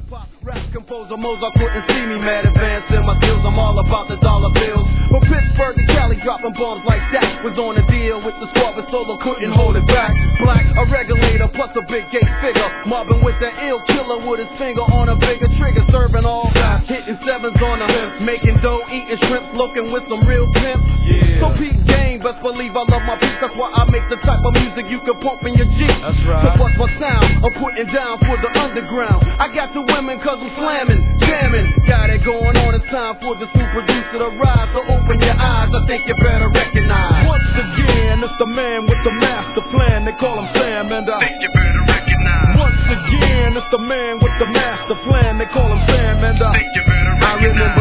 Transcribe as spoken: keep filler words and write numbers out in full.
hip-hop, rap composer Mozart couldn't see me mad advancing my skills. I'm all about the dollar bills. From Pittsburgh to Cali, dropping bombs like that. Was on a deal with the squad, but solo couldn't hold it back. Black, a regulator, plus a big gate figure. Mobbing with the ill killer with his finger on a bigger trigger. Serving all shots, hitting sevens on them. Making dough, eating shrimp, looking with some real pimps. Yeah. So peak game, best believe I love my beats. That's why I make the type of music you can pump in your Jeep. That's right. So what's my sound? I'm putting down for the underground. I got the women cause I'm slamming, jamming. Got it going on, it's time for the super producer to rise. So open your eyes, I think you better recognize. Once again, it's the man with the master plan. They call him Sam, and I think you better recognize. Once again, it's the man with the master plan. They call him Sam, and I think you better recognize. I remember